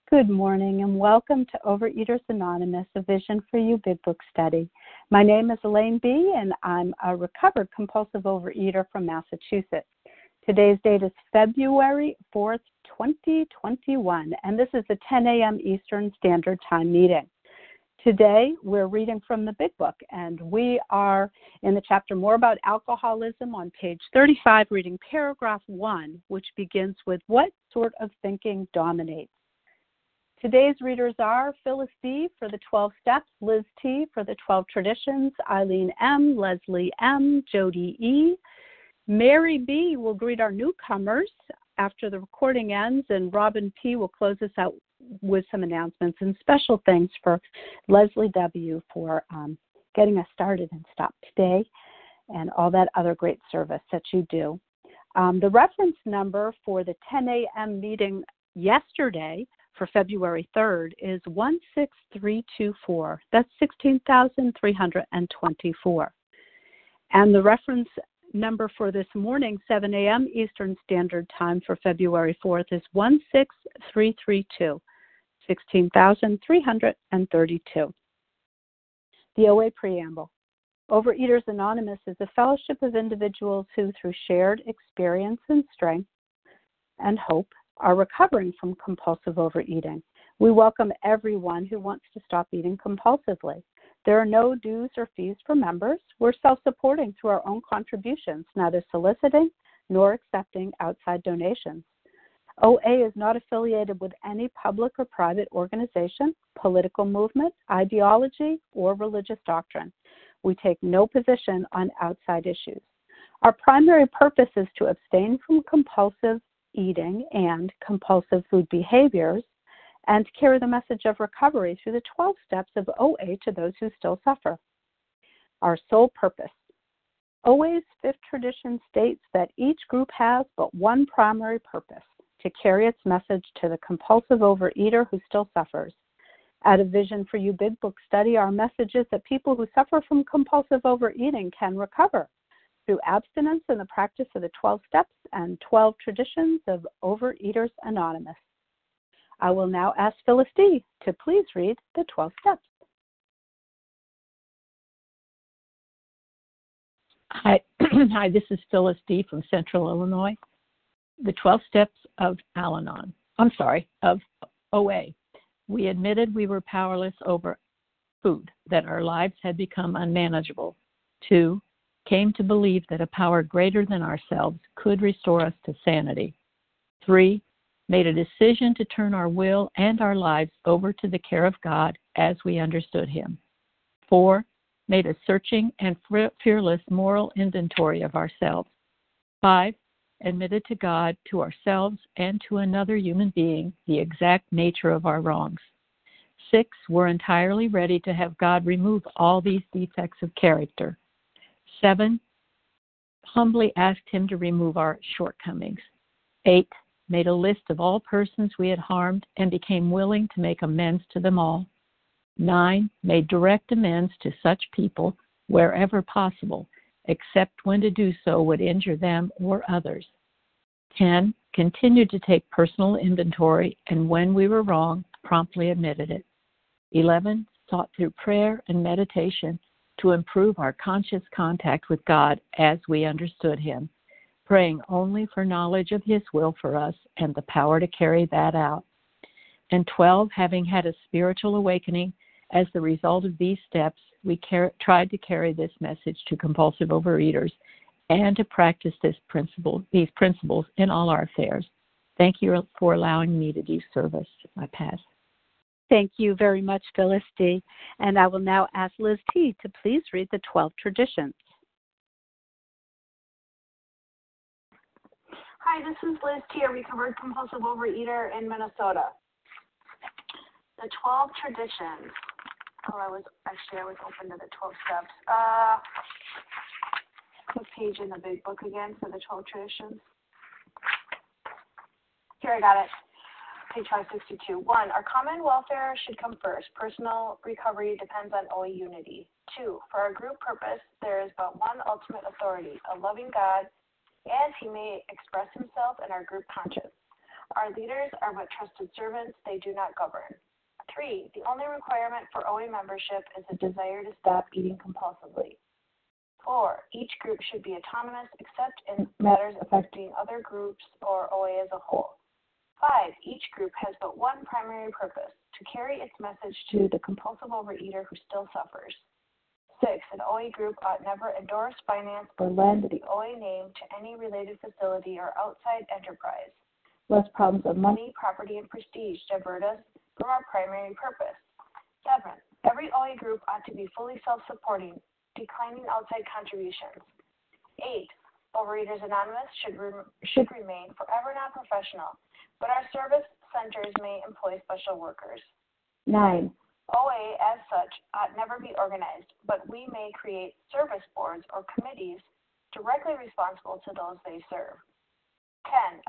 Good morning and welcome to Overeaters Anonymous, a Vision for You Big Book study. My name is Elaine B. and I'm a recovered compulsive overeater from Massachusetts. Today's date is February 4th, 2021, and this is the 10 a.m. Eastern Standard Time meeting. Today we're reading from the Big Book, and we are in the chapter More About Alcoholism on page 35, reading paragraph 1, which begins with, What sort of thinking dominates? Today's readers are Phyllis D. for the 12 Steps, Liz T. for the 12 Traditions, Eileen M., Leslie M., Jody E. Mary B. will greet our newcomers after the recording ends, and Robin P. will close us out with some announcements and special thanks for Leslie W. for getting us started and Stop Today and all that other great service that you do. The reference number for the 10 a.m. meeting yesterday for February 3rd is 16324. That's 16,324. And the reference number for this morning, 7 a.m. Eastern Standard Time for February 4th is 16332, 16,332. The OA Preamble. Overeaters Anonymous is a fellowship of individuals who, through shared experience and strength and hope, are recovering from compulsive overeating. We welcome everyone who wants to stop eating compulsively. There are no dues or fees for members. We're self-supporting through our own contributions, neither soliciting nor accepting outside donations. OA is not affiliated with any public or private organization, political movement, ideology, or religious doctrine. We take no position on outside issues. Our primary purpose is to abstain from compulsive eating and compulsive food behaviors, and to carry the message of recovery through the 12 steps of OA to those who still suffer. Our sole purpose. OA's fifth tradition states that each group has but one primary purpose, to carry its message to the compulsive overeater who still suffers. At a Vision for You Big Book study, our message is that people who suffer from compulsive overeating can recover through abstinence and the practice of the 12 steps and 12 traditions of Overeaters Anonymous. I will now ask Phyllis D. to please read the 12 steps. Hi, this is Phyllis D. from Central Illinois. The 12 steps of of OA. We admitted we were powerless over food, that our lives had become unmanageable. 2, came to believe that a power greater than ourselves could restore us to sanity. 3, made a decision to turn our will and our lives over to the care of God as we understood Him. 4, made a searching and fearless moral inventory of ourselves. 5, admitted to God, to ourselves, and to another human being the exact nature of our wrongs. 6, were entirely ready to have God remove all these defects of character. 7, humbly asked Him to remove our shortcomings. 8, made a list of all persons we had harmed and became willing to make amends to them all. 9, made direct amends to such people wherever possible, except when to do so would injure them or others. 10, continued to take personal inventory, and when we were wrong, promptly admitted it. 11, sought through prayer and meditation to improve our conscious contact with God as we understood Him, praying only for knowledge of His will for us and the power to carry that out. And 12, having had a spiritual awakening as the result of these steps, we tried to carry this message to compulsive overeaters and to practice these principles in all our affairs. Thank you for allowing me to do service. I pass. Thank you very much, Phyllis D. And I will now ask Liz T. to please read the 12 traditions. Hi, this is Liz T., a recovered compulsive overeater in Minnesota. The 12 traditions. I was open to the 12 steps. What page in the Big Book again for the 12 traditions? Here, I got it. Page 562. 1, our common welfare should come first. Personal recovery depends on OA unity. 2, for our group purpose, there is but one ultimate authority, a loving God, as He may express Himself in our group conscience. our leaders are but trusted servants, they do not govern. 3, the only requirement for OA membership is a desire to stop eating compulsively. 4, each group should be autonomous except in matters affecting other groups or OA as a whole. 5, each group has but one primary purpose, to carry its message to the compulsive overeater who still suffers. 6, an OA group ought never endorse, finance, or lend the OA name to any related facility or outside enterprise, lest problems of money, property, and prestige divert us from our primary purpose. 7, every OA group ought to be fully self-supporting, declining outside contributions. 8, Overeaters Anonymous should remain forever non-professional, but our service centers may employ special workers. 9, OA, as such, ought never be organized, but we may create service boards or committees directly responsible to those they serve. 10,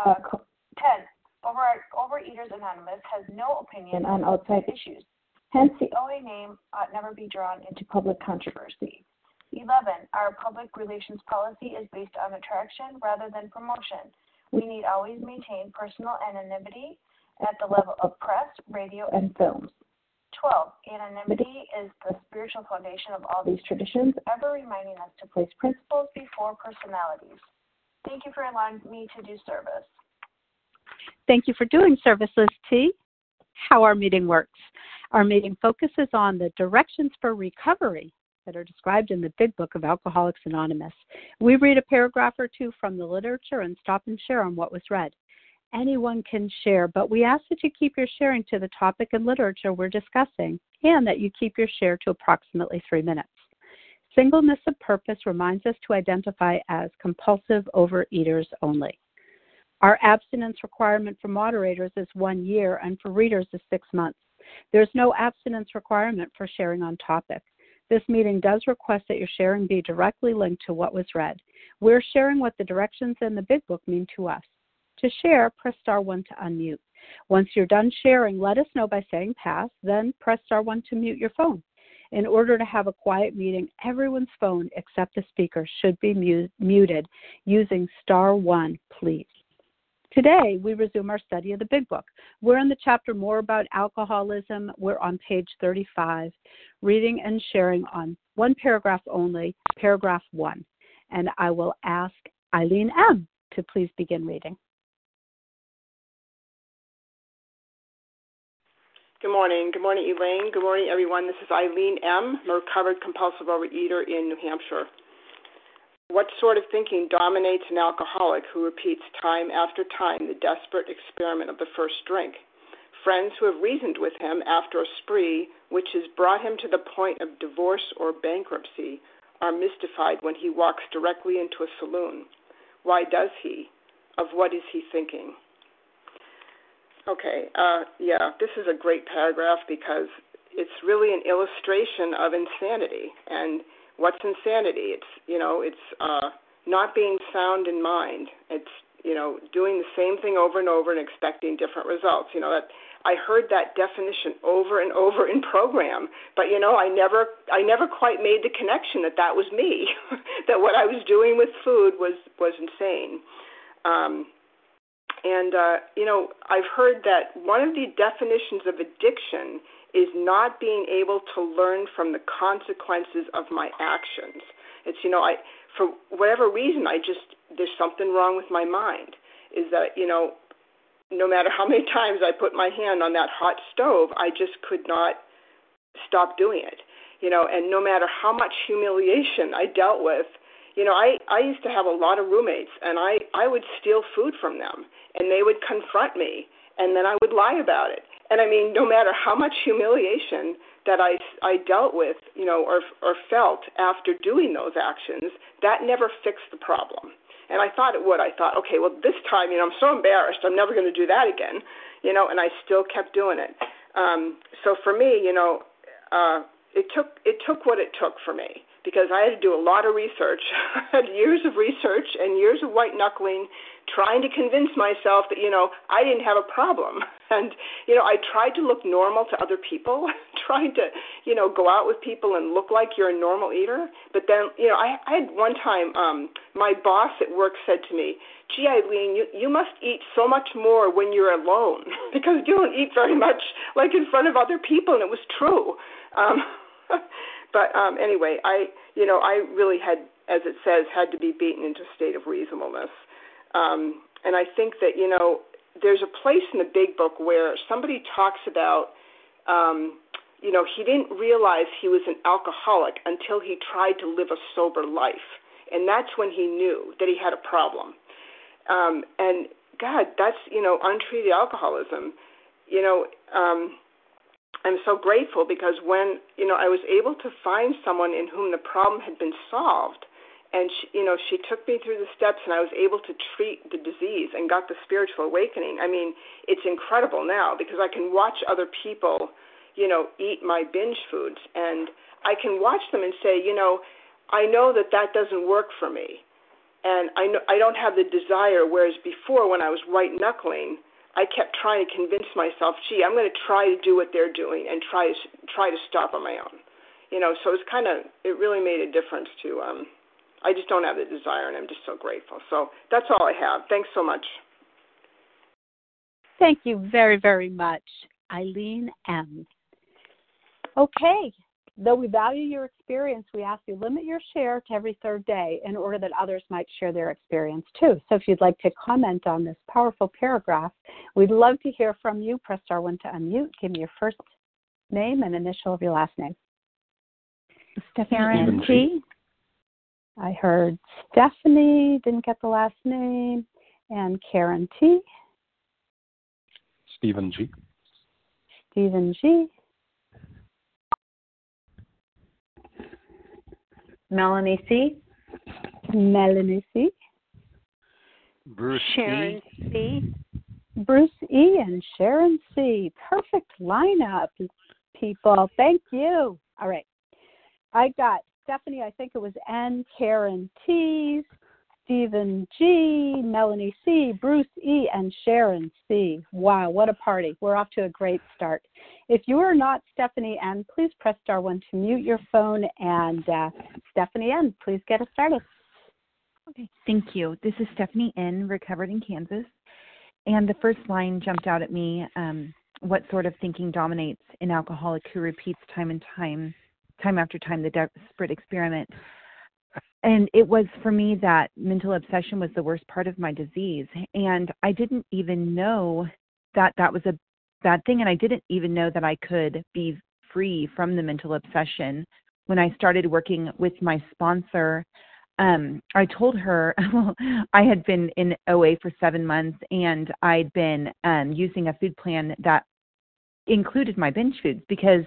Overeaters Anonymous has no opinion on outside issues. Hence, the OA name ought never be drawn into public controversy. 11, our public relations policy is based on attraction rather than promotion. We need always maintain personal anonymity at the level of press, radio, and films. 12, anonymity is the spiritual foundation of all these traditions, ever reminding us to place principles before personalities. Thank you for allowing me to do service. Thank you for doing service, Liz T. How our meeting works. Our meeting focuses on the directions for recovery that are described in the Big Book of Alcoholics Anonymous. We read a paragraph or two from the literature and stop and share on what was read. Anyone can share, but we ask that you keep your sharing to the topic and literature we're discussing, and that you keep your share to approximately 3 minutes. Singleness of purpose reminds us to identify as compulsive overeaters only. Our abstinence requirement for moderators is 1 year, and for readers is 6 months. There's no abstinence requirement for sharing on topic. This meeting does request that your sharing be directly linked to what was read. We're sharing what the directions in the Big Book mean to us. To share, press star 1 to unmute. Once you're done sharing, let us know by saying pass, then press star 1 to mute your phone. In order to have a quiet meeting, everyone's phone except the speaker should be muted using star 1, please. Today, we resume our study of the Big Book. We're in the chapter More About Alcoholism. We're on page 35, reading and sharing on one paragraph only, paragraph 1. And I will ask Eileen M. to please begin reading. Good morning. Good morning, Elaine. Good morning, everyone. This is Eileen M., a recovered compulsive overeater in New Hampshire. What sort of thinking dominates an alcoholic who repeats time after time the desperate experiment of the first drink? Friends who have reasoned with him after a spree which has brought him to the point of divorce or bankruptcy are mystified when he walks directly into a saloon. Why does he? Of what is he thinking? Okay, this is a great paragraph because it's really an illustration of insanity. And what's insanity? It's not being sound in mind. It's, doing the same thing over and over and expecting different results. That I heard that definition over and over in program, but I never quite made the connection that was me, that what I was doing with food was insane. I've heard that one of the definitions of addiction is not being able to learn from the consequences of my actions. It's, for whatever reason, there's something wrong with my mind, is that, no matter how many times I put my hand on that hot stove, I just could not stop doing it, and no matter how much humiliation I dealt with, I used to have a lot of roommates, and I would steal food from them, and they would confront me, and then I would lie about it. And no matter how much humiliation that I dealt with, or felt after doing those actions, that never fixed the problem. And I thought it would. I thought, okay, well, this time, I'm so embarrassed, I'm never going to do that again, and I still kept doing it. So for me, it took what it took for me, because I had to do a lot of research. I had years of research and years of white-knuckling, trying to convince myself that, I didn't have a problem. And, I tried to look normal to other people, trying to, go out with people and look like you're a normal eater. But then, I had one time, my boss at work said to me, "Gee, Eileen, you must eat so much more when you're alone because you don't eat very much like in front of other people," and it was true. But anyway, I really had, as it says, had to be beaten into a state of reasonableness. And I think that, there's a place in the Big Book where somebody talks about, he didn't realize he was an alcoholic until he tried to live a sober life. And that's when he knew that he had a problem. And God, that's, untreated alcoholism. I'm so grateful because when, I was able to find someone in whom the problem had been solved, and she took me through the steps, and I was able to treat the disease and got the spiritual awakening. I mean, it's incredible now because I can watch other people, eat my binge foods, and I can watch them and say, I know that doesn't work for me, and I don't have the desire. Whereas before, when I was white knuckling, I kept trying to convince myself, gee, I'm going to try to do what they're doing and try to stop on my own. So it's it really made a difference to, I just don't have the desire, and I'm just so grateful. So that's all I have. Thanks so much. Thank you very, very much, Eileen M. Okay. Though we value your experience, we ask you limit your share to every third day in order that others might share their experience too. So if you'd like to comment on this powerful paragraph, we'd love to hear from you. Press star 1 to unmute. Give me your first name and initial of your last name. Stephanie T. I heard Stephanie, didn't get the last name, and Karen T. Stephen G. Stephen G. Melanie C. Melanie C. Bruce Sharon C. Bruce E. and Sharon C. Perfect lineup, people. Thank you. All right. I got Stephanie, I think it was N, Karen T, Stephen G, Melanie C, Bruce E, and Sharon C. Wow, what a party. We're off to a great start. If you are not Stephanie N, please press star 1 to mute your phone. And Stephanie N, please get us started. Okay, thank you. This is Stephanie N, recovered in Kansas. And the first line jumped out at me, what sort of thinking dominates an alcoholic who repeats time after time, the desperate experiment. And it was for me that mental obsession was the worst part of my disease. And I didn't even know that was a bad thing. And I didn't even know that I could be free from the mental obsession. When I started working with my sponsor, I told her, I had been in OA for 7 months, and I'd been using a food plan that included my binge foods because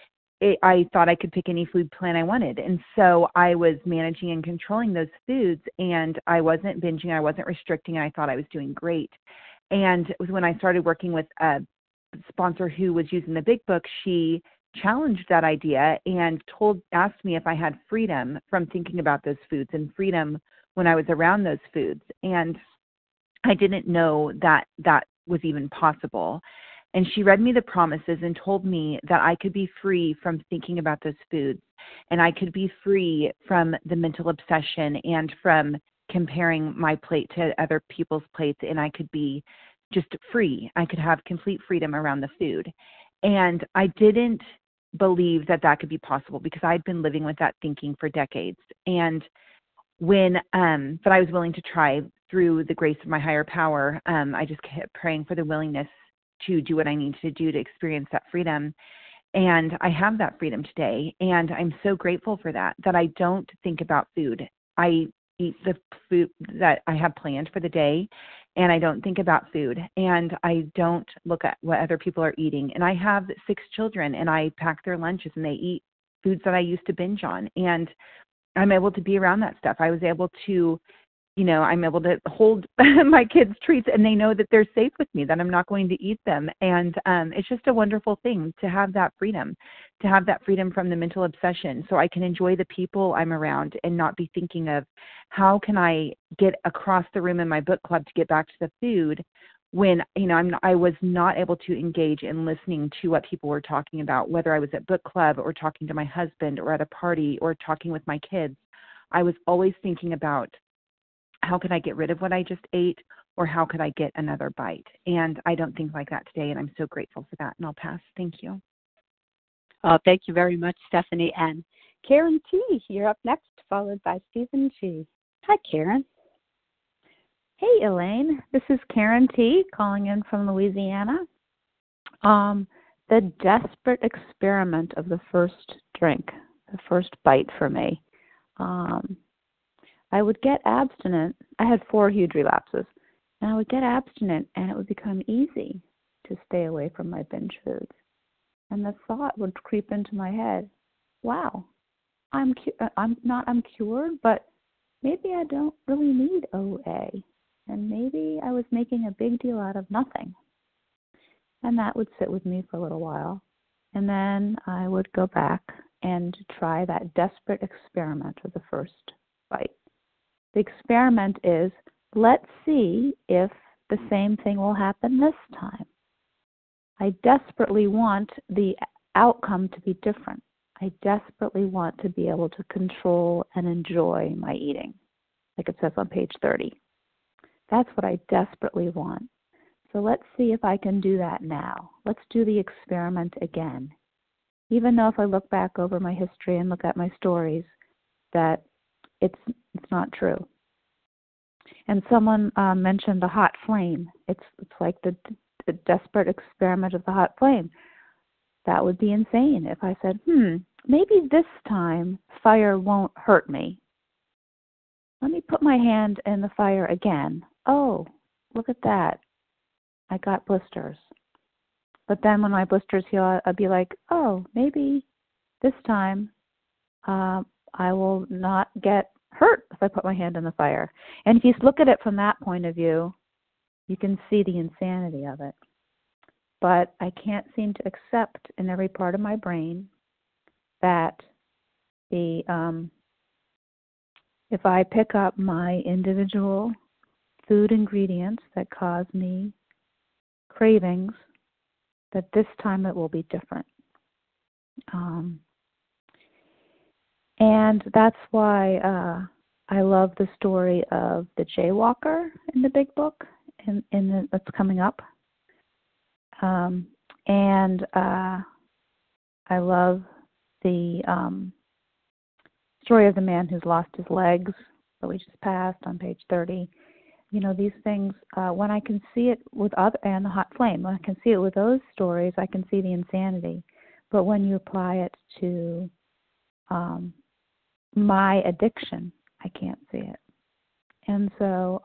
I thought I could pick any food plan I wanted. And so I was managing and controlling those foods, and I wasn't binging, I wasn't restricting, and I thought I was doing great. And it was when I started working with a sponsor who was using the Big Book, she challenged that idea and asked me if I had freedom from thinking about those foods and freedom when I was around those foods. And I didn't know that was even possible. And she read me the promises and told me that I could be free from thinking about those foods, and I could be free from the mental obsession and from comparing my plate to other people's plates, and I could be just free. I could have complete freedom around the food. And I didn't believe that could be possible because I'd been living with that thinking for decades. And but I was willing to try through the grace of my higher power. I just kept praying for the willingness to do what I need to do to experience that freedom. And I have that freedom today. And I'm so grateful for that I don't think about food. I eat the food that I have planned for the day, and I don't think about food. And I don't look at what other people are eating. And I have 6 children, and I pack their lunches, and they eat foods that I used to binge on. And I'm able to be around that stuff. I was able to, I'm able to hold my kids' treats, and they know that they're safe with me, that I'm not going to eat them. And it's just a wonderful thing to have that freedom from the mental obsession, so I can enjoy the people I'm around and not be thinking of how can I get across the room in my book club to get back to the food when, I was not able to engage in listening to what people were talking about, whether I was at book club or talking to my husband or at a party or talking with my kids. I was always thinking about how could I get rid of what I just ate, or how could I get another bite? And I don't think like that today, and I'm so grateful for that. And I'll pass. Thank you. Thank you very much, Stephanie. And Karen T., you're up next, followed by Stephen G. Hi, Karen. Hey, Elaine. This is Karen T. calling in from Louisiana. The desperate experiment of the first drink, the first bite for me. I would get abstinent. I had 4 huge relapses. And I would get abstinent, and it would become easy to stay away from my binge foods. And the thought would creep into my head, wow, I'm cured, but maybe I don't really need OA. And maybe I was making a big deal out of nothing. And that would sit with me for a little while. And then I would go back and try that desperate experiment of the first bite. The experiment is, let's see if the same thing will happen this time. I desperately want the outcome to be different. I desperately want to be able to control and enjoy my eating, like it says on page 30. That's what I desperately want. So let's see if I can do that now. Let's do the experiment again. Even though if I look back over my history and look at my stories, that it's not true. And someone mentioned the hot flame. It's like the desperate experiment of the hot flame. That would be insane if I said, maybe this time fire won't hurt me. Let me put my hand in the fire again. Oh, look at that. I got blisters. But then when my blisters heal, I'll be like, oh, maybe this time I will not get hurt if I put my hand in the fire. And if you look at it from that point of view, you can see the insanity of it. But I can't seem to accept in every part of my brain that if I pick up my individual food ingredients that cause me cravings, that this time it will be different. And that's why I love the story of the jaywalker in the big book that's coming up. And I love the story of the man who's lost his legs that we just passed on page 30. These things, when I can see it with and the hot flame, when I can see it with those stories, I can see the insanity. But when you apply it to my addiction, I can't see it. And so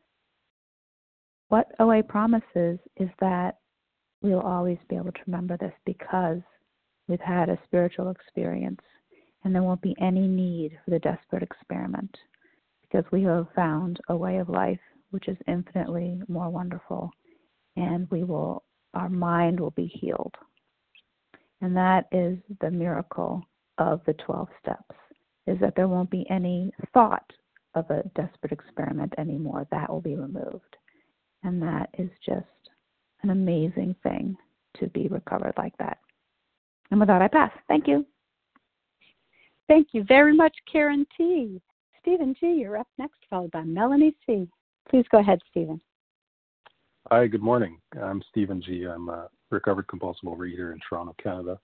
what OA promises is that we'll always be able to remember this because we've had a spiritual experience, and there won't be any need for the desperate experiment because we have found a way of life which is infinitely more wonderful, and our mind will be healed. And that is the miracle of the 12 steps, is that there won't be any thought of a desperate experiment anymore. That will be removed. And that is just an amazing thing to be recovered like that. And with that, I pass. Thank you. Thank you very much, Karen T. Stephen G., you're up next, followed by Melanie C. Please go ahead, Stephen. Hi, good morning. I'm Stephen G. I'm a recovered compulsive overeater in Toronto, Canada.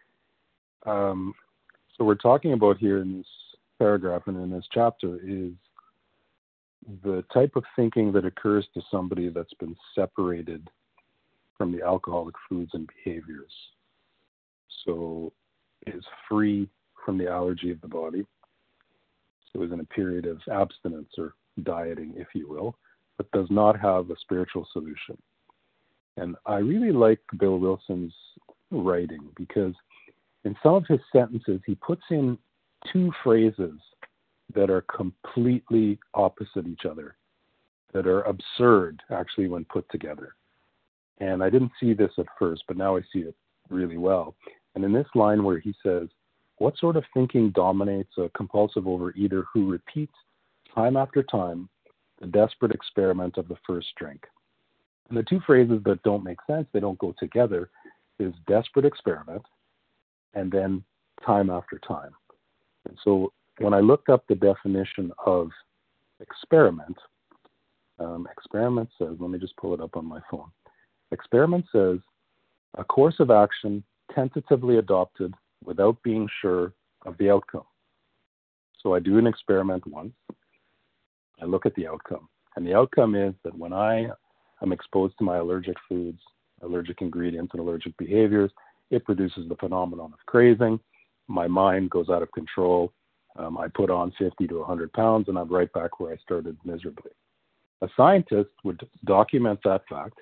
So we're talking about here in this paragraph and in this chapter is the type of thinking that occurs to somebody that's been separated from the alcoholic foods and behaviors. So is free from the allergy of the body. So is in a period of abstinence or dieting, if you will, but does not have a spiritual solution. And I really like Bill Wilson's writing because in some of his sentences, he puts in 2 phrases that are completely opposite each other, that are absurd, actually, when put together. And I didn't see this at first, but now I see it really well. And in this line where he says, what sort of thinking dominates a compulsive overeater who repeats time after time the desperate experiment of the first drink? And the two phrases that don't make sense, they don't go together, is desperate experiment and then time after time. And so when I looked up the definition of experiment, experiment says, let me just pull it up on my phone. Experiment says, a course of action tentatively adopted without being sure of the outcome. So I do an experiment once, I look at the outcome, and the outcome is that when I am exposed to my allergic foods, allergic ingredients, and allergic behaviors, it produces the phenomenon of craving. My mind goes out of control. I put on 50 to 100 pounds, and I'm right back where I started miserably. A scientist would document that fact,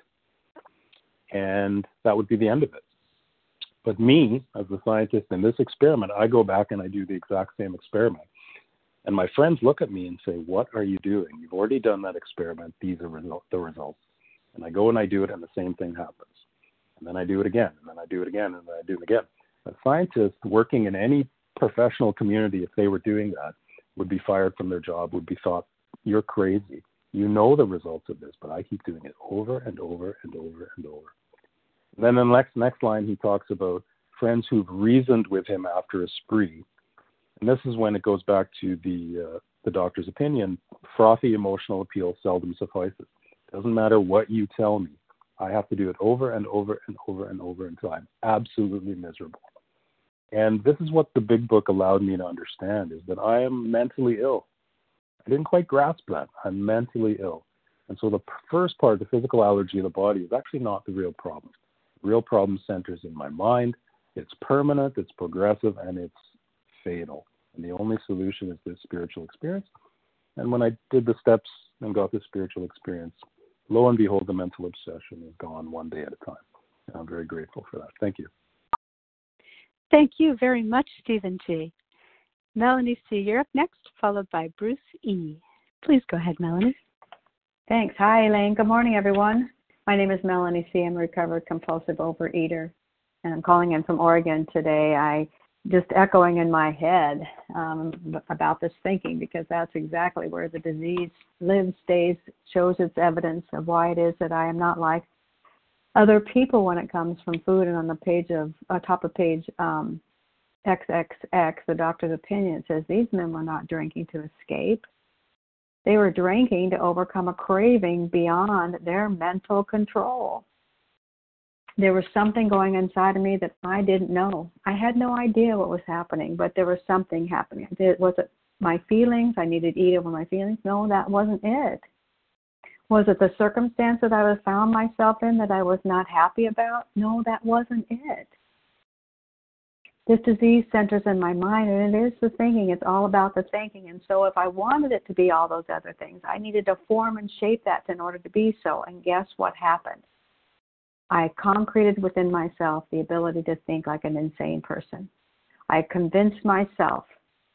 and that would be the end of it. But me, as the scientist in this experiment, I go back and I do the exact same experiment. And my friends look at me and say, what are you doing? You've already done that experiment. These are the results. And I go and I do it, and the same thing happens. And then I do it again, and then I do it again, and then I do it again. A scientist working in any professional community, if they were doing that, would be fired from their job, would be thought, you're crazy. You know the results of this, but I keep doing it over and over and over and over. And then in the next line, he talks about friends who've reasoned with him after a spree. And this is when it goes back to the doctor's opinion. Frothy emotional appeal seldom suffices. It doesn't matter what you tell me. I have to do it over and over and over and over until I'm absolutely miserable. And this is what the big book allowed me to understand, is that I am mentally ill. I didn't quite grasp that. I'm mentally ill. And so the first part, the physical allergy of the body, is actually not the real problem. The real problem centers in my mind. It's permanent, it's progressive, and it's fatal. And the only solution is this spiritual experience. And when I did the steps and got this spiritual experience, lo and behold, the mental obsession is gone one day at a time. And I'm very grateful for that. Thank you. Thank you very much, Stephen G. Melanie C., you're up next, followed by Bruce E. Please go ahead, Melanie. Thanks. Hi, Elaine. Good morning, everyone. My name is Melanie C. I'm a recovered compulsive overeater, and I'm calling in from Oregon today. I just echoing in my head about this thinking, because that's exactly where the disease lives, stays, shows its evidence of why it is that I am not like other people when it comes from food. And on the page of top of page XXX, the doctor's opinion, says these men were not drinking to escape. They were drinking to overcome a craving beyond their mental control. There was something going inside of me that I didn't know. I had no idea what was happening, but there was something happening. Was it my feelings? I needed to eat over my feelings? No, that wasn't it. Was it the circumstance that I found myself in that I was not happy about? No, that wasn't it. This disease centers in my mind, and it is the thinking. It's all about the thinking. And so if I wanted it to be all those other things, I needed to form and shape that in order to be so. And guess what happened? I concreted within myself the ability to think like an insane person. I convinced myself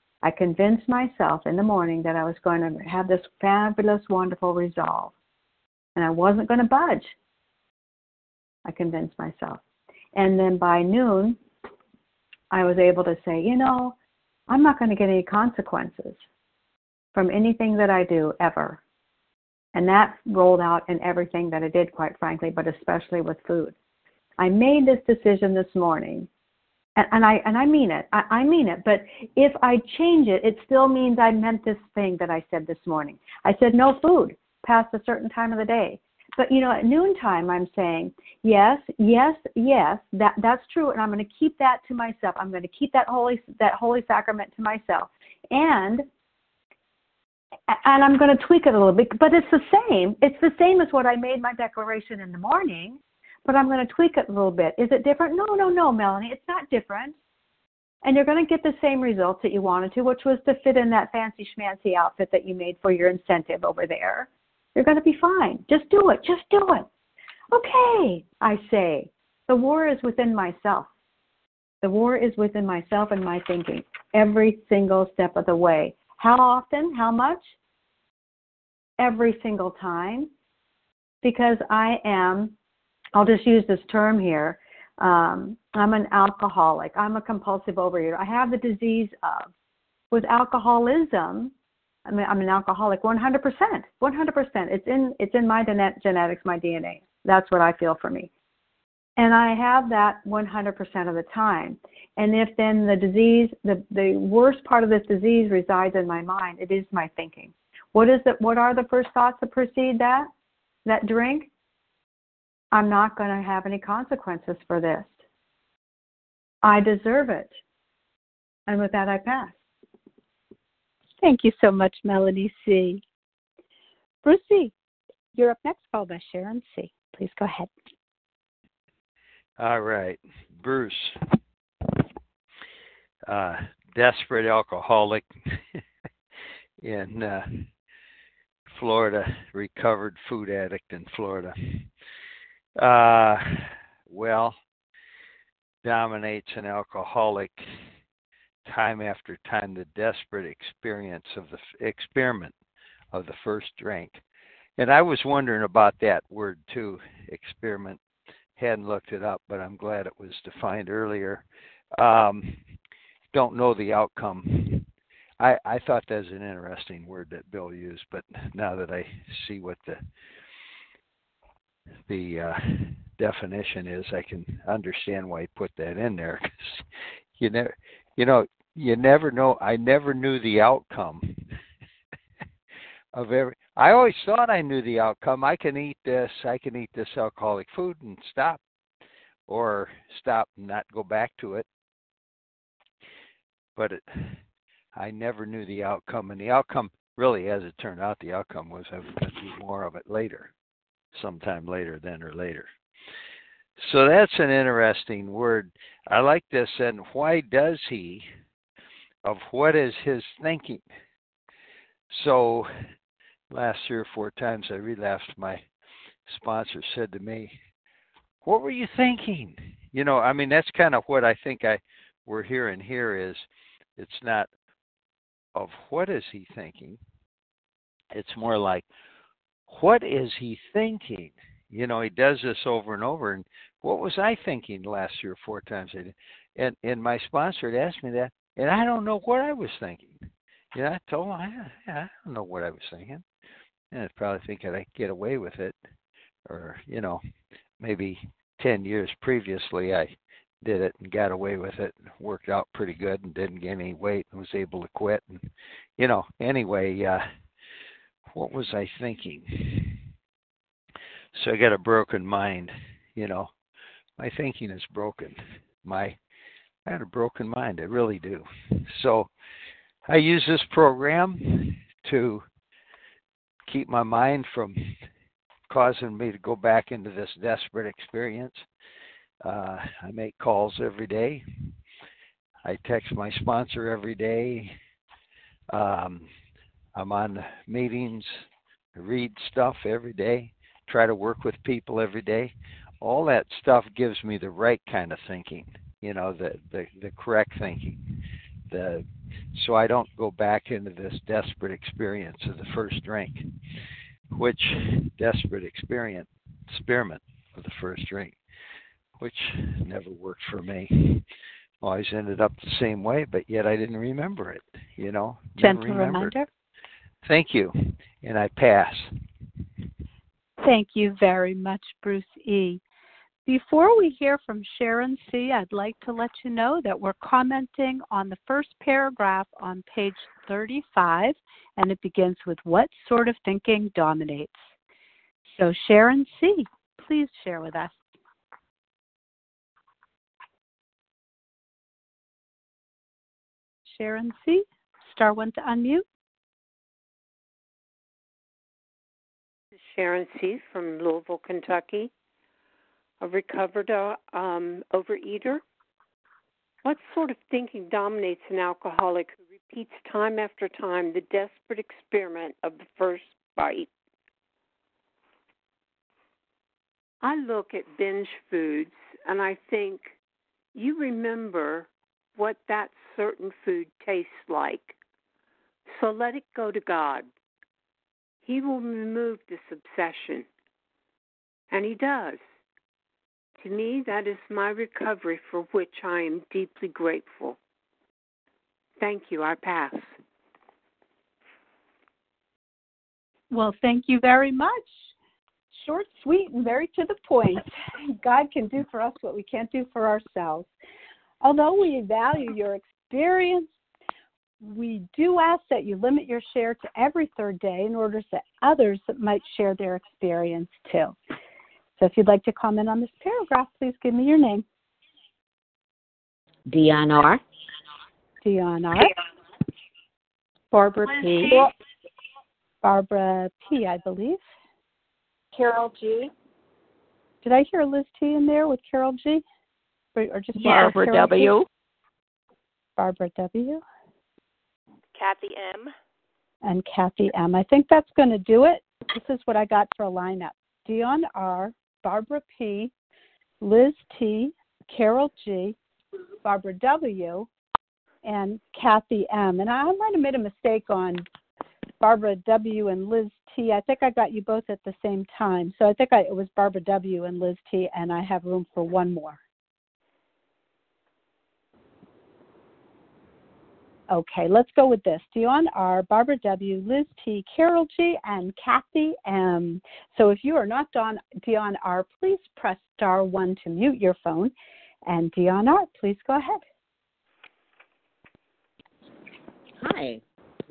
in the morning that I was going to have this fabulous, wonderful resolve. And I wasn't going to budge. I convinced myself. And then by noon, I was able to say, I'm not going to get any consequences from anything that I do ever. And that rolled out in everything that I did, quite frankly, but especially with food. I made this decision this morning, and I mean it. I mean it. But if I change it, it still means I meant this thing that I said this morning. I said no food past a certain time of the day. But, at noontime, I'm saying, yes, that's true, and I'm going to keep that to myself. I'm going to keep that holy sacrament to myself. And I'm going to tweak it a little bit, but it's the same. It's the same as what I made my declaration in the morning, but I'm going to tweak it a little bit. Is it different? No, Melanie, it's not different. And you're going to get the same results that you wanted to, which was to fit in that fancy schmancy outfit that you made for your incentive over there. You're going to be fine. Just do it. Okay, I say. The war is within myself. The war is within myself and my thinking every single step of the way. How often? How much? Every single time. Because I'll just use this term here, I'm an alcoholic. I'm a compulsive overeater. I have the disease of. With alcoholism, I'm an alcoholic 100%. 100%. It's in my genetics, my DNA. That's what I feel for me. And I have that 100% of the time. And if then the disease, the worst part of this disease resides in my mind, it is my thinking. What are the first thoughts that precede that drink? I'm not going to have any consequences for this. I deserve it. And with that, I pass. Thank you so much, Melanie C. Bruce C., you're up next, followed by Sharon C. Please go ahead. All right. Bruce, desperate alcoholic in Florida, recovered food addict in Florida. Well, dominates an alcoholic time after time, the desperate experiment of the first drink. And I was wondering about that word too, experiment. Hadn't looked it up, but I'm glad it was defined earlier. Don't know the outcome. I thought that was an interesting word that Bill used, but now that I see what the definition is, I can understand why he put that in there. 'Cause you never know. I never knew the outcome of every. I always thought I knew the outcome. I can eat this alcoholic food and stop, or stop and not go back to it. But I never knew the outcome, and the outcome, really, as it turned out, the outcome was I was going to do more of it later, sometime later, then or later. So that's an interesting word. I like this. And why does he? Of what is his thinking? So last 3 or 4 times I relapsed, my sponsor said to me, "What were you thinking?" That's kind of what I think we're hearing here is it's not of what is he thinking. It's more like, what is he thinking? He does this over and over. And what was I thinking the last 3 or 4 times I did? And my sponsor had asked me that, and I don't know what I was thinking. I told him, I don't know what I was thinking. And I probably think I'd get away with it. Or, maybe 10 years previously I did it and got away with it. Worked out pretty good and didn't gain any weight and was able to quit. And, anyway, what was I thinking? So I got a broken mind. My thinking is broken. I had a broken mind. I really do. So I use this program to keep my mind from causing me to go back into this desperate experience. I make calls every day. I text my sponsor every day. I'm on meetings. I read stuff every day. Try to work with people every day. All that stuff gives me the right kind of thinking, the correct thinking. So I don't go back into this desperate experience of the first drink, which desperate experiment of the first drink, which never worked for me. Always ended up the same way, but yet I didn't remember it, Gentle reminder. Thank you, and I pass. Thank you very much, Bruce E. Before we hear from Sharon C., I'd like to let you know that we're commenting on the first paragraph on page 35, and it begins with what sort of thinking dominates. So Sharon C., please share with us. Sharon C., star 1 to unmute. Sharon C. from Louisville, Kentucky, a recovered overeater. What sort of thinking dominates an alcoholic who repeats time after time the desperate experiment of the first bite? I look at binge foods and I think, you remember what that certain food tastes like. So let it go to God. He will remove this obsession. And he does. To me, that is my recovery, for which I am deeply grateful. Thank you. I pass. Well, thank you very much, Short, sweet, and very to the point. God can do for us what we can't do for ourselves. Although we value your experience, we do ask that you limit your share to every third day in order that others might share their experience too. So if you'd like to comment on this paragraph, please give me your name. Dion R. Dion R. Barbara P. Barbara P, I believe. Carol G. Did I hear Liz T in there with Carol G? Or just Barbara Carol W. G? Barbara W. Kathy M. And Kathy M. I think that's going to do it. This is what I got for a lineup. Dion R., Barbara P., Liz T., Carol G., Barbara W., and Kathy M. And I might have made a mistake on Barbara W. and Liz T. I think I got you both at the same time. So I think it was Barbara W. and Liz T., and I have room for one more. Okay, let's go with this. Dion R., Barbara W., Liz T., Carol G., and Kathy M. So if you are not Dion R., please press *1 to mute your phone. And Dion R., please go ahead. Hi.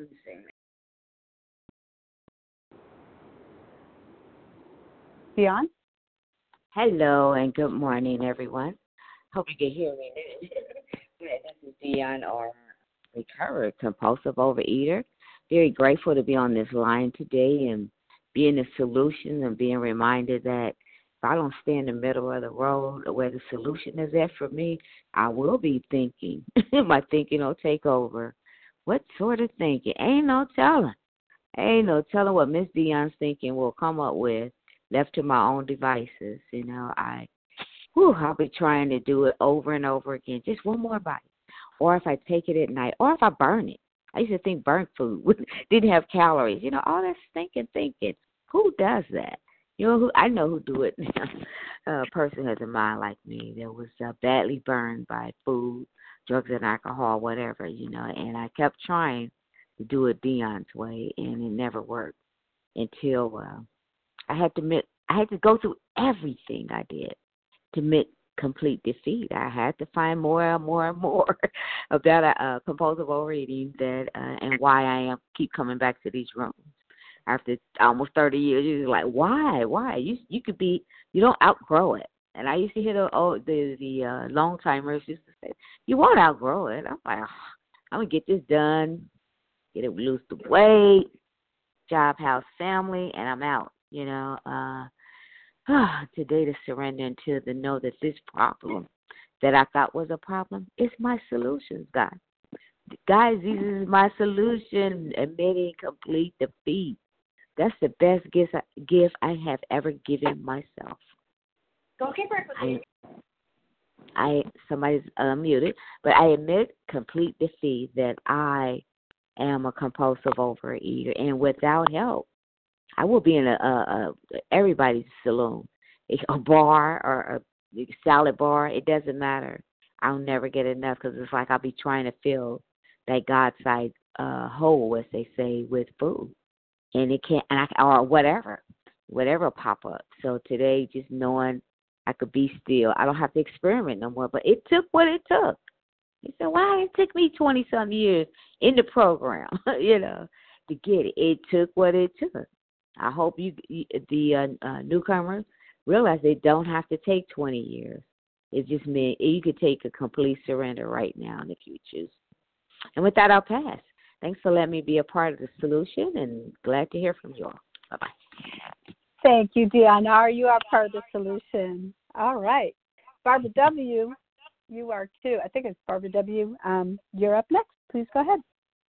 Dion? Hello and good morning, everyone. Hope you can hear me. This is Dion R., recovered compulsive overeater. Very grateful to be on this line today and being the solution and being reminded that if I don't stay in the middle of the road where the solution is at for me, I will be thinking. My thinking will take over. What sort of thinking? Ain't no telling. Ain't no telling what Miss Dion's thinking will come up with, left to my own devices. You know, I'll be trying to do it over and over again. Just one more bite. Or if I take it at night, or if I burn it. I used to think burnt food didn't have calories. You know, all that thinking. Who does that? You know, I know who do it now. A person has a mind like me that was badly burned by food, drugs and alcohol, whatever, you know, and I kept trying to do it Dion's way, and it never worked until I had to go through everything I did to admit complete defeat. I had to find more and more about compulsive overeating and why I keep coming back to these rooms. After almost 30 years, you're like, why? You could be, you don't outgrow it. And I used to hear the long timers used to say, you won't outgrow it. I'm like, I'm gonna get this done, get it, lose the weight, job, house, family, and I'm out. You know, today to surrender into the know that this problem that I thought was a problem is my solution, God. Guys, this is my solution, admitting complete defeat. That's the best gift I have ever given myself. Go get breakfast. Somebody's unmuted, but I admit complete defeat that I am a compulsive overeater, and without help, I will be in everybody's saloon, a bar or a salad bar. It doesn't matter. I'll never get enough because it's like I'll be trying to fill that God-sized hole, as they say, with food, and it can't, or whatever will pop up. So today, just knowing I could be still, I don't have to experiment no more. But it took what it took. You said, why it took me 20-some years in the program, you know, to get it. It took what it took. I hope the newcomers realize they don't have to take 20 years. It just means you could take a complete surrender right now if you choose. And with that, I'll pass. Thanks for letting me be a part of the solution, and glad to hear from you all. Bye-bye. Thank you, Dion R. You are part of the solution. All right. Barbara W., you are too. I think it's Barbara W. You're up next. Please go ahead.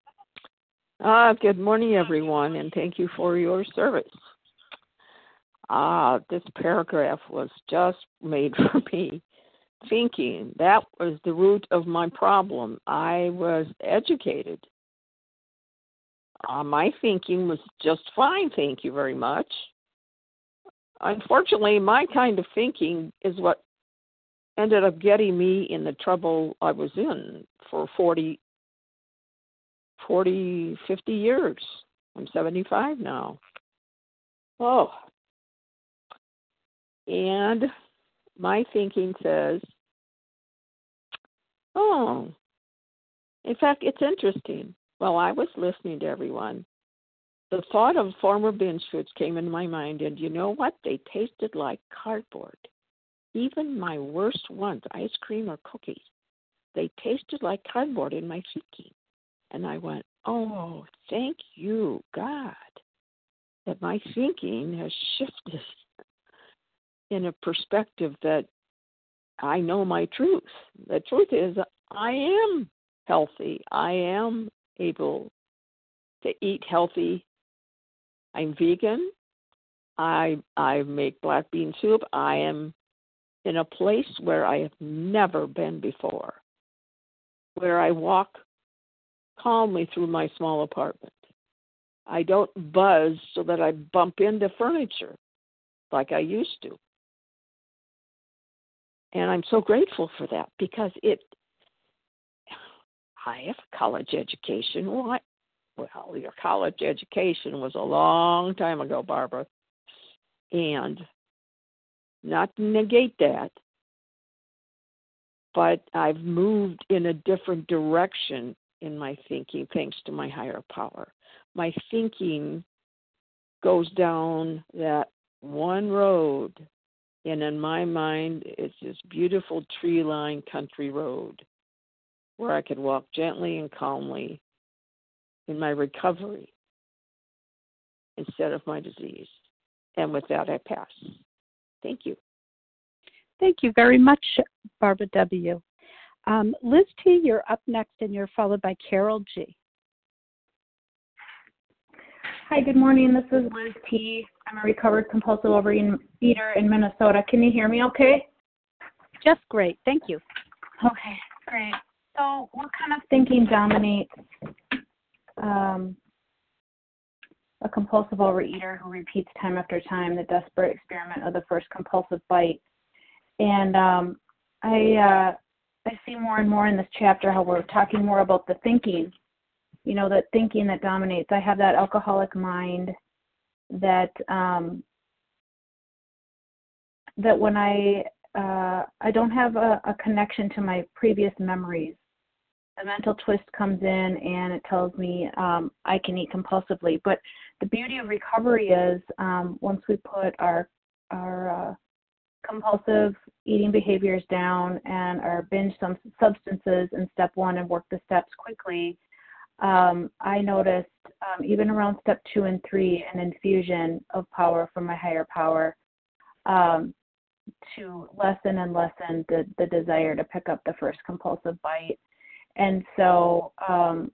Good morning, everyone, and thank you for your service. This paragraph was just made for me. Thinking, that was the root of my problem. I was educated. My thinking was just fine, thank you very much. Unfortunately, my kind of thinking is what ended up getting me in the trouble I was in for 40, 50 years. I'm 75 now. Oh, And my thinking says, oh, in fact, it's interesting. While I was listening to everyone, the thought of former binge foods came into my mind, and you know what? They tasted like cardboard. Even my worst ones, ice cream or cookies, they tasted like cardboard in my thinking. And I went, oh, thank you, God, that my thinking has shifted in a perspective that I know my truth. The truth is I am healthy. I am able to eat healthy. I'm vegan. I make black bean soup. I am in a place where I have never been before, where I walk calmly through my small apartment. I don't buzz so that I bump into furniture like I used to. And I'm so grateful for that because I have a college education. What? Well, your college education was a long time ago, Barbara. And not to negate that, but I've moved in a different direction in my thinking thanks to my higher power. My thinking goes down that one road, and in my mind, it's this beautiful tree-lined country road where I could walk gently and calmly in my recovery instead of my disease. And with that, I pass. Thank you. Thank you very much, Barbara W. Liz T., you're up next, and you're followed by Carol G. Hi, good morning. This is Liz T. I'm a recovered compulsive overeater in Minnesota. Can you hear me okay? Just great. Thank you. Okay, great. So what kind of thinking dominates a compulsive overeater who repeats time after time the desperate experiment of the first compulsive bite? And I see more and more in this chapter how we're talking more about the thinking, you know, that thinking that dominates. I have that alcoholic mind that that when I don't have a connection to my previous memories. The mental twist comes in and it tells me I can eat compulsively. But the beauty of recovery is once we put our compulsive eating behaviors down and our binge substances in step one and work the steps quickly, I noticed even around step 2 and 3 an infusion of power from my higher power to lessen and lessen the desire to pick up the first compulsive bite. And so I'm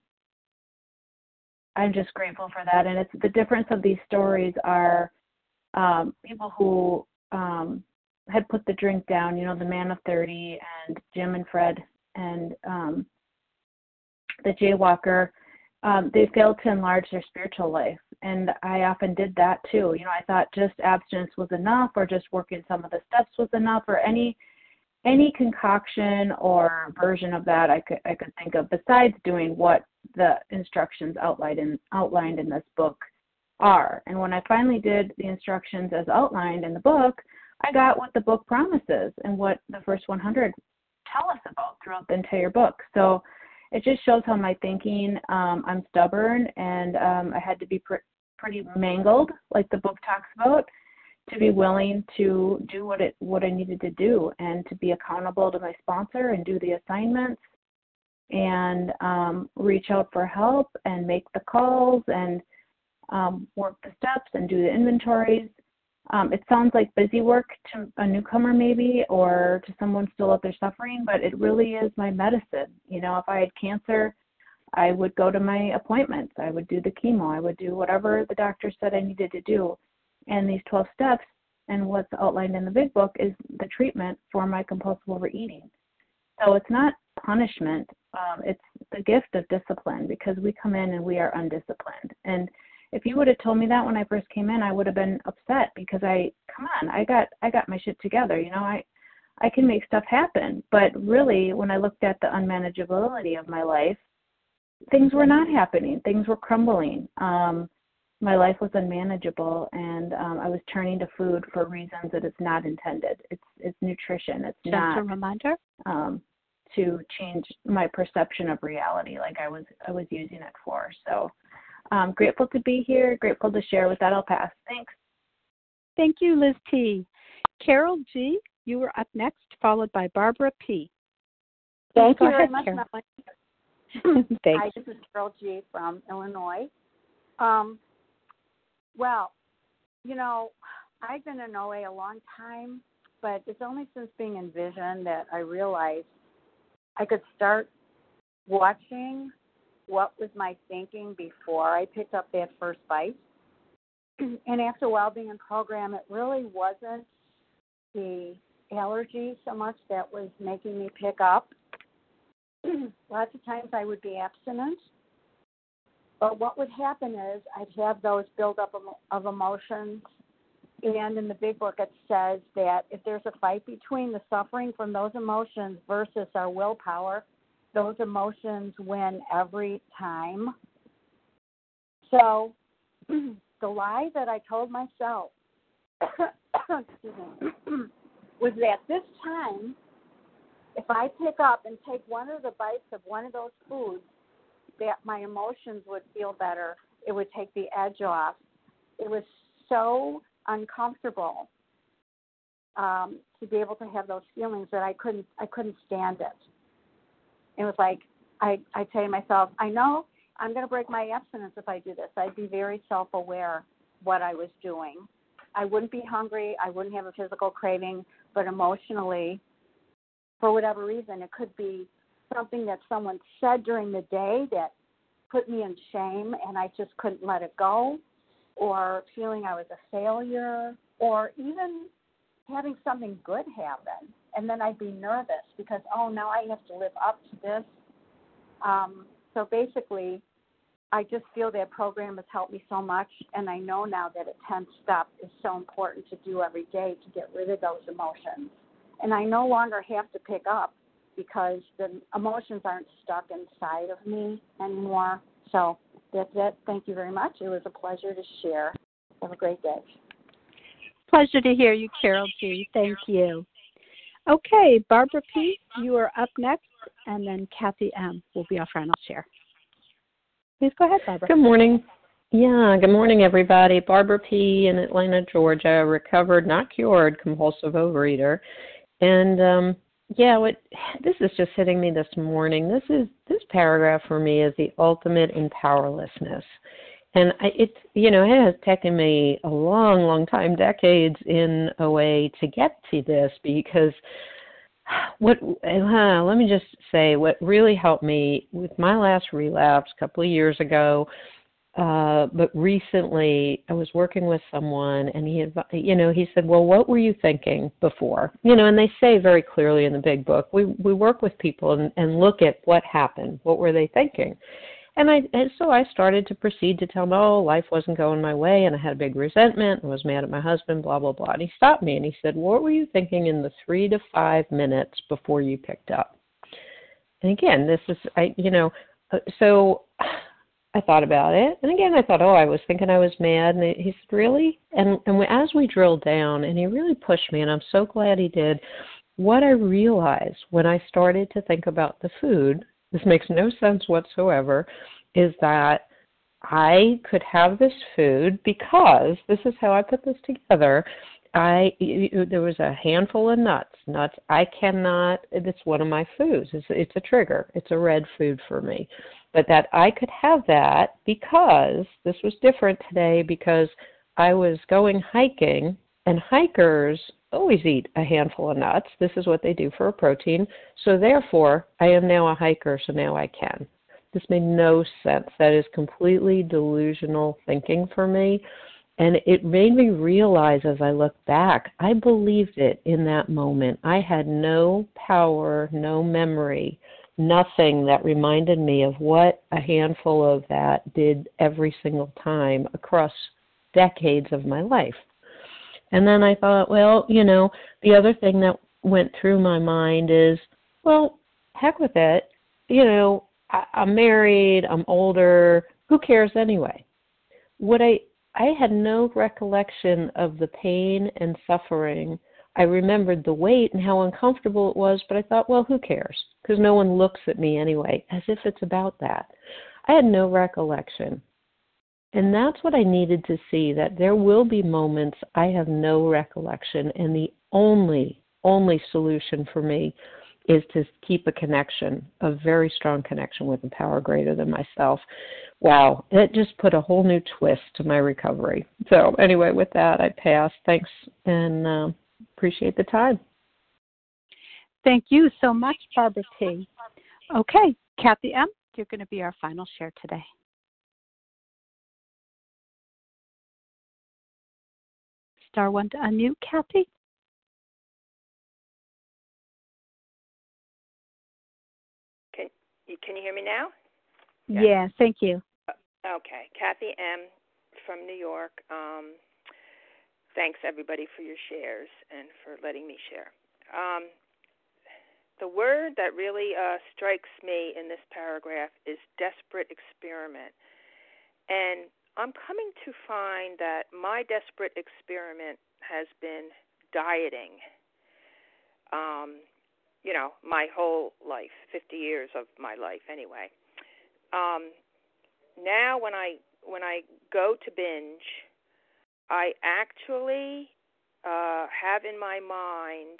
just grateful for that. And it's the difference of these stories are people who had put the drink down, you know, the man of 30 and Jim and Fred and the jaywalker, they failed to enlarge their spiritual life. And I often did that too. You know, I thought just abstinence was enough or just working some of the steps was enough or any concoction or version of that I could think of besides doing what the instructions outlined in this book are. And when I finally did the instructions as outlined in the book, I got what the book promises and what the first 100 tell us about throughout the entire book. So it just shows how my thinking, I'm stubborn and I had to be pretty mangled, like the book talks about, to be willing to do what I needed to do and to be accountable to my sponsor and do the assignments and reach out for help and make the calls and work the steps and do the inventories. It sounds like busy work to a newcomer maybe or to someone still out there suffering, but it really is my medicine. You know, if I had cancer, I would go to my appointments. I would do the chemo. I would do whatever the doctor said I needed to do. And these 12 steps and what's outlined in the big book is the treatment for my compulsive overeating. So it's not punishment. It's the gift of discipline because we come in and we are undisciplined. And if you would have told me that when I first came in, I would have been upset because I got my shit together. You know, I can make stuff happen. But really, when I looked at the unmanageability of my life, things were not happening. Things were crumbling. my life was unmanageable, and I was turning to food for reasons that it's not intended. It's nutrition. It's not a reminder to change my perception of reality like I was using it for. So I'm grateful to be here, grateful to share. With that, I'll pass. Thanks. Thank you, Liz T. Carol G., you were up next, followed by Barbara P. Thank Go you very ahead, much, Carol. Melanie. Thanks. Hi, this is Carol G. from Illinois. Well, you know, I've been in OA a long time, but it's only since being in Vision that I realized I could start watching what was my thinking before I picked up that first bite. And after a while being in program, it really wasn't the allergy so much that was making me pick up. Lots of times I would be abstinent. But what would happen is I'd have those buildup of emotions. And in the big book, it says that if there's a fight between the suffering from those emotions versus our willpower, those emotions win every time. So the lie that I told myself excuse me, was that this time, if I pick up and take one of the bites of one of those foods, that my emotions would feel better. It would take the edge off. It was so uncomfortable to be able to have those feelings that I couldn't stand it. It was like I tell to myself, I know I'm going to break my abstinence if I do this. I'd be very self-aware what I was doing. I wouldn't be hungry. I wouldn't have a physical craving, but emotionally, for whatever reason, it could be something that someone said during the day that put me in shame and I just couldn't let it go, or feeling I was a failure, or even having something good happen. And then I'd be nervous because, oh, now I have to live up to this. So basically, I just feel that program has helped me so much, and I know now that a 10th step is so important to do every day to get rid of those emotions. And I no longer have to pick up because the emotions aren't stuck inside of me anymore. So that's it. Thank you very much. It was a pleasure to share. Have a great day. Pleasure to hear you, Carol G. Thank you. Okay, Barbara P., you are up next, and then Kathy M. will be our final share. Please go ahead, Barbara. Good morning. Yeah, good morning, everybody. Barbara P. in Atlanta, Georgia, recovered, not cured, compulsive overeater. And this is just hitting me this morning. This paragraph for me is the ultimate in powerlessness. And it has taken me a long, long time, decades in OA to get to this, because let me just say what really helped me with my last relapse a couple of years ago. But recently I was working with someone, and he said, well, what were you thinking before? And they say very clearly in the big book, we work with people and look at what happened. What were they thinking? And so I started to proceed to tell him, oh, life wasn't going my way, and I had a big resentment, and was mad at my husband, blah, blah, blah. And he stopped me, and he said, what were you thinking in the 3 to 5 minutes before you picked up? And again, so I thought about it. And again, I thought, I was thinking I was mad. And he said, really? And as we drilled down, and he really pushed me, and I'm so glad he did, what I realized when I started to think about the food, this makes no sense whatsoever, is that I could have this food because, this is how I put this together, there was a handful of nuts. I cannot, it's one of my foods. It's a trigger. It's a red food for me. But that I could have that because, this was different today, because I was going hiking, and hikers always eat a handful of nuts. This is what they do for a protein. So therefore, I am now a hiker, so now I can. This made no sense. That is completely delusional thinking for me. And it made me realize as I look back, I believed it in that moment. I had no power, no memory, nothing that reminded me of what a handful of that did every single time across decades of my life. And then I thought, well, the other thing that went through my mind is, well, heck with it. I'm married, I'm older, who cares anyway? I had no recollection of the pain and suffering. I remembered the weight and how uncomfortable it was, but I thought, well, who cares? Because no one looks at me anyway, as if it's about that. I had no recollection. And that's what I needed to see, that there will be moments I have no recollection, and the only solution for me is to keep a connection, a very strong connection with a power greater than myself. Wow, it just put a whole new twist to my recovery. So anyway, with that, I pass. Thanks, and appreciate the time. Thank you so much, Barbara T. Okay, Kathy M., you're going to be our final share today. Star one to unmute, Kathy. Can you hear me now? Yeah, thank you. Okay. Kathy M. from New York. Thanks, everybody, for your shares and for letting me share. The word that really strikes me in this paragraph is desperate experiment. And I'm coming to find that my desperate experiment has been dieting. My whole life, 50 years of my life anyway. Now when I go to binge, I actually have in my mind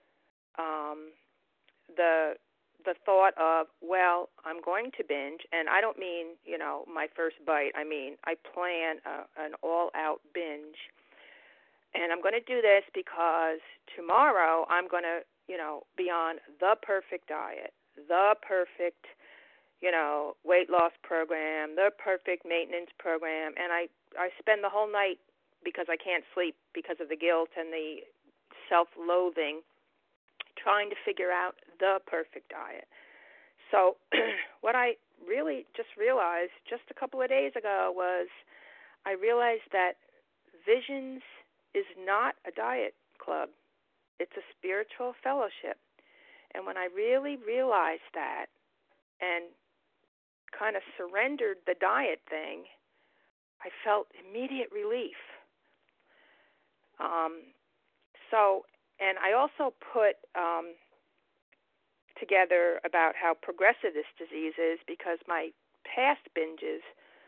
the thought of, well, I'm going to binge, and I don't mean, my first bite. I mean, I plan an all-out binge, and I'm going to do this because tomorrow I'm going to, be on the perfect diet, the perfect, weight loss program, the perfect maintenance program, and I spend the whole night because I can't sleep because of the guilt and the self-loathing trying to figure out the perfect diet. So what I really just realized just a couple of days ago was I realized that Visions is not a diet club. It's a spiritual fellowship. And when I really realized that and kind of surrendered the diet thing, I felt immediate relief. And I also put together about how progressive this disease is because my past binges,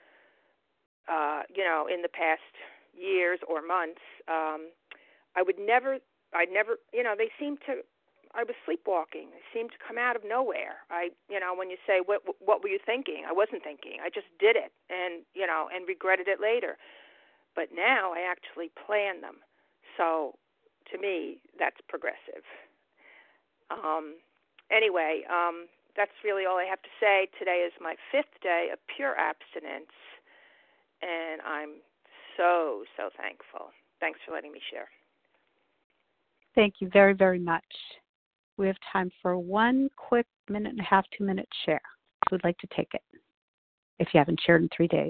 in the past years or months, I'd never, they seemed to, I was sleepwalking. They seemed to come out of nowhere. When you say, what were you thinking? I wasn't thinking. I just did it and regretted it later. But now I actually plan them. So to me, that's progressive. Anyway, that's really all I have to say. Today is my 5th day of pure abstinence, and I'm so, so thankful. Thanks for letting me share. Thank you very, very much. We have time for one quick 1.5 to 2-minute share. Who'd like to take it if you haven't shared in 3 days?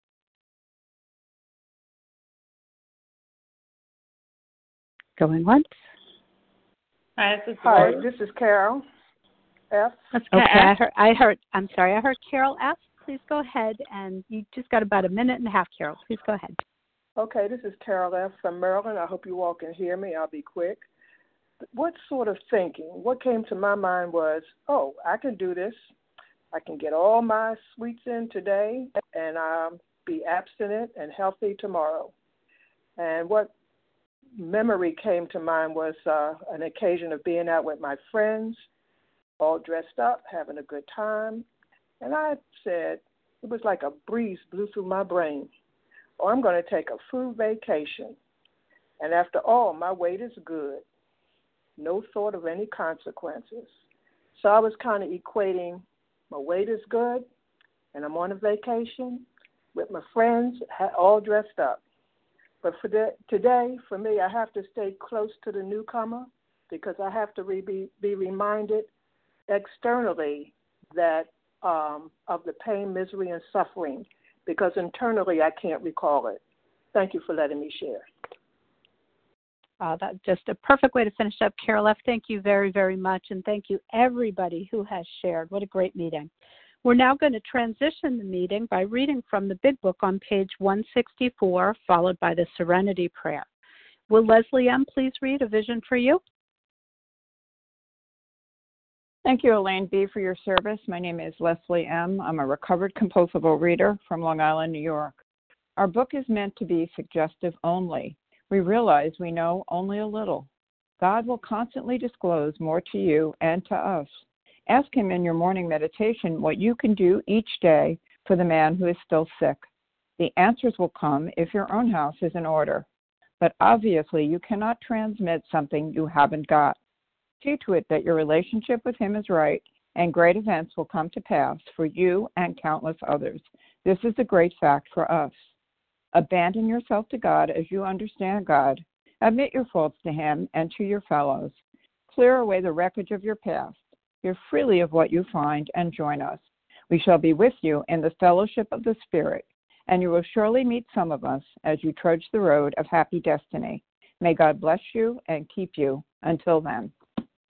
Going once. Hi, this is Carol F. Okay, I heard Carol F. Please go ahead, and you just got about 1.5 minutes, Carol. Please go ahead. Okay, this is Carol F. from Maryland. I hope you all can hear me. I'll be quick. What sort of thinking? What came to my mind was, I can do this. I can get all my sweets in today, and I'll be abstinent and healthy tomorrow. And what memory came to mind was an occasion of being out with my friends, all dressed up, having a good time. And I said, it was like a breeze blew through my brain. I'm going to take a food vacation. And after all, my weight is good. No thought of any consequences. So I was kind of equating my weight is good, and I'm on a vacation with my friends, all dressed up. But today, for me, I have to stay close to the newcomer because I have to be reminded externally that of the pain, misery, and suffering, because internally I can't recall it. Thank you for letting me share. That's just a perfect way to finish up, Carol F. Thank you very, very much, and thank you everybody who has shared. What a great meeting. We're now going to transition the meeting by reading from the Big Book on page 164, followed by the Serenity Prayer. Will Leslie M. please read A Vision for You? Thank you, Elaine B., for your service. My name is Leslie M. I'm a recovered compulsive overeater from Long Island, New York. Our book is meant to be suggestive only. We realize we know only a little. God will constantly disclose more to you and to us. Ask Him in your morning meditation what you can do each day for the man who is still sick. The answers will come if your own house is in order. But obviously, you cannot transmit something you haven't got. See to it that your relationship with Him is right, and great events will come to pass for you and countless others. This is the great fact for us. Abandon yourself to God as you understand God. Admit your faults to Him and to your fellows. Clear away the wreckage of your past. Hear freely of what you find and join us. We shall be with you in the fellowship of the Spirit, and you will surely meet some of us as you trudge the road of happy destiny. May God bless you and keep you until then.